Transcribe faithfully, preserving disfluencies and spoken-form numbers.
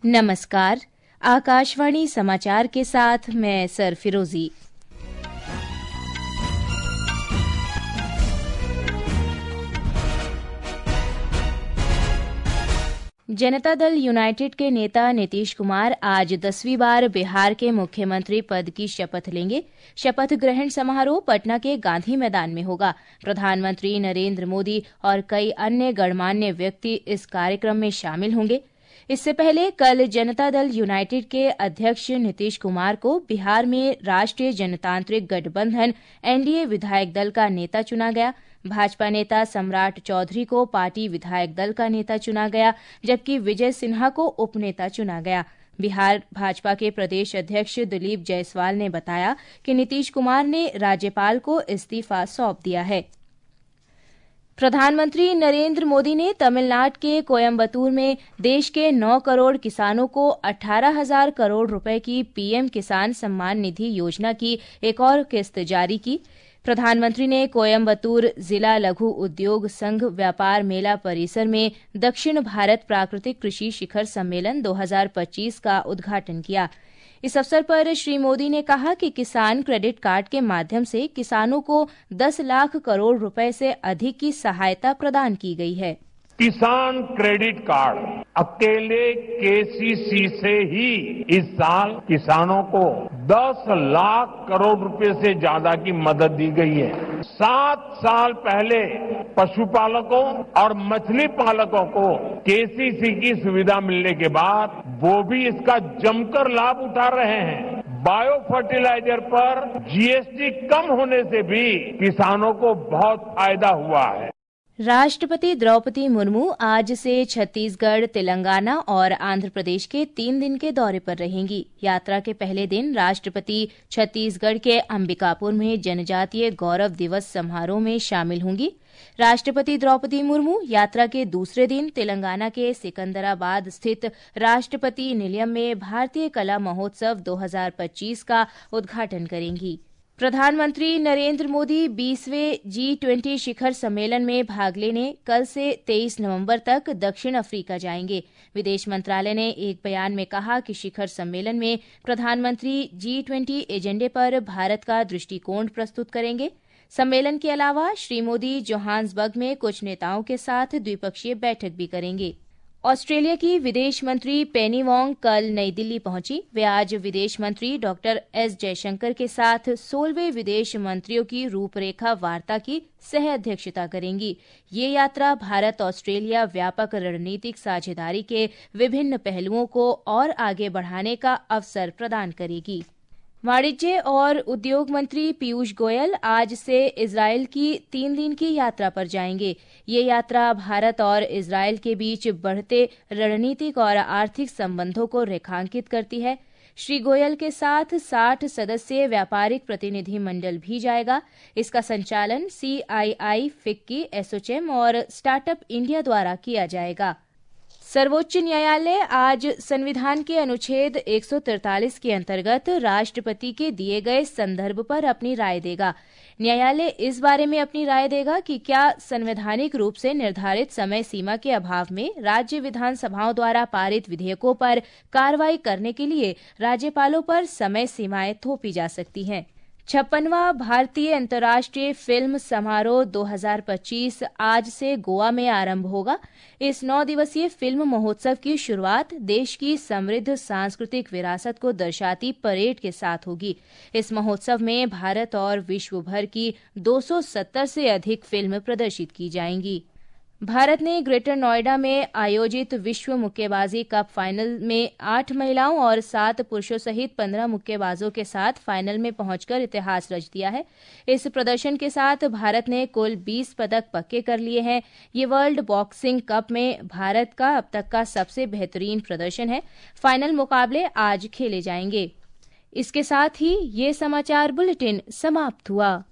नमस्कार। आकाशवाणी समाचार के साथ मैं सरफिरोजी। जनता दल यूनाइटेड के नेता नीतीश कुमार आज दसवीं बार बिहार के मुख्यमंत्री पद की शपथ लेंगे। शपथ ग्रहण समारोह पटना के गांधी मैदान में होगा। प्रधानमंत्री नरेंद्र मोदी और कई अन्य गणमान्य व्यक्ति इस कार्यक्रम में शामिल होंगे। इससे पहले कल जनता दल यूनाइटेड के अध्यक्ष नीतीश कुमार को बिहार में राष्ट्रीय जनतांत्रिक गठबंधन एनडीए विधायक दल का नेता चुना गया। भाजपा नेता सम्राट चौधरी को पार्टी विधायक दल का नेता चुना गया, जबकि विजय सिन्हा को उपनेता चुना गया। बिहार भाजपा के प्रदेश अध्यक्ष दिलीप जायसवाल ने बताया कि नीतीश कुमार ने राज्यपाल को इस्तीफा सौंप दिया है। प्रधानमंत्री नरेंद्र मोदी ने तमिलनाडु के कोयम्बटूर में देश के नौ करोड़ किसानों को अठारह हजार करोड़ रुपए की पीएम किसान सम्मान निधि योजना की एक और किस्त जारी की। प्रधानमंत्री ने कोयम्बटूर जिला लघु उद्योग संघ व्यापार मेला परिसर में दक्षिण भारत प्राकृतिक कृषि शिखर सम्मेलन दो हजार पच्चीस का उद्घाटन किया। इस अवसर पर श्री मोदी ने कहा कि किसान क्रेडिट कार्ड के माध्यम से किसानों को दस लाख करोड़ रुपए से अधिक की सहायता प्रदान की गई है। किसान क्रेडिट कार्ड अकेले केसीसी से ही इस साल किसानों को दस लाख करोड़ रुपए से ज्यादा की मदद दी गई है। सात साल पहले पशुपालकों और मछली पालकों को केसीसी की सुविधा मिलने के बाद वो भी इसका जमकर लाभ उठा रहे हैं। बायो फर्टिलाइजर पर जीएसटी कम होने से भी किसानों को बहुत फायदा हुआ है। राष्ट्रपति द्रौपदी मुर्मू आज से छत्तीसगढ़, तेलंगाना और आंध्र प्रदेश के तीन दिन के दौरे पर रहेंगी। यात्रा के पहले दिन राष्ट्रपति छत्तीसगढ़ के अंबिकापुर में जनजातीय गौरव दिवस समारोह में शामिल होंगी। राष्ट्रपति द्रौपदी मुर्मू यात्रा के दूसरे दिन तेलंगाना के सिकंदराबाद स्थित राष्ट्रपति निलयम में भारतीय कला महोत्सव दो हजार पच्चीस का उद्घाटन करेंगी। प्रधानमंत्री नरेंद्र मोदी बीसवें जी ट्वेंटी शिखर सम्मेलन में भाग लेने कल से तेईस नवंबर तक दक्षिण अफ्रीका जाएंगे। विदेश मंत्रालय ने एक बयान में कहा कि शिखर सम्मेलन में प्रधानमंत्री जी ट्वेंटी एजेंडे पर भारत का दृष्टिकोण प्रस्तुत करेंगे। सम्मेलन के अलावा श्री मोदी जोहान्सबर्ग में कुछ नेताओं के साथ द्विपक्षीय बैठक भी करेंगे। ऑस्ट्रेलिया की विदेश मंत्री पेनी वांग कल नई दिल्ली पहुंची। वे आज विदेश मंत्री डॉक्टर एस जयशंकर के साथ सोलहवें विदेश मंत्रियों की रूपरेखा वार्ता की सह अध्यक्षता करेंगी। ये यात्रा भारत ऑस्ट्रेलिया व्यापक रणनीतिक साझेदारी के विभिन्न पहलुओं को और आगे बढ़ाने का अवसर प्रदान करेगी। वाणिज्य और उद्योग मंत्री पीयूष गोयल आज से इजरायल की तीन दिन की यात्रा पर जाएंगे। ये यात्रा भारत और इजरायल के बीच बढ़ते रणनीतिक और आर्थिक संबंधों को रेखांकित करती है। श्री गोयल के साथ साठ सदस्यीय व्यापारिक प्रतिनिधि मंडल भी जाएगा। इसका संचालन सीआईआई, फिक्की, एसोचेम और स्टार्टअप इंडिया द्वारा किया जाएगा। सर्वोच्च न्यायालय आज संविधान के अनुच्छेद एक सौ तैंतालीस के अंतर्गत राष्ट्रपति के दिए गए संदर्भ पर अपनी राय देगा। न्यायालय इस बारे में अपनी राय देगा कि क्या संवैधानिक रूप से निर्धारित समय सीमा के अभाव में राज्य विधानसभाओं द्वारा पारित विधेयकों पर कार्रवाई करने के लिए राज्यपालों पर समय सीमाएं थोपी जा सकती हैं। छप्पनवां भारतीय अंतर्राष्ट्रीय फिल्म समारोह दो हजार पच्चीस आज से गोवा में आरंभ होगा। इस नौ दिवसीय फिल्म महोत्सव की शुरुआत देश की समृद्ध सांस्कृतिक विरासत को दर्शाती परेड के साथ होगी। इस महोत्सव में भारत और विश्व भर की दो सौ सत्तर से अधिक फिल्म प्रदर्शित की जाएंगी। भारत ने ग्रेटर नोएडा में आयोजित विश्व मुक्केबाजी कप फाइनल में आठ महिलाओं और सात पुरुषों सहित पंद्रह मुक्केबाजों के साथ फाइनल में पहुंचकर इतिहास रच दिया है। इस प्रदर्शन के साथ भारत ने कुल बीस पदक पक्के कर लिए हैं। ये वर्ल्ड बॉक्सिंग कप में भारत का अब तक का सबसे बेहतरीन प्रदर्शन है। फाइनल मुकाबले आज खेले जाएंगे। इसके साथ ही ये समाचार बुलेटिन समाप्त हुआ।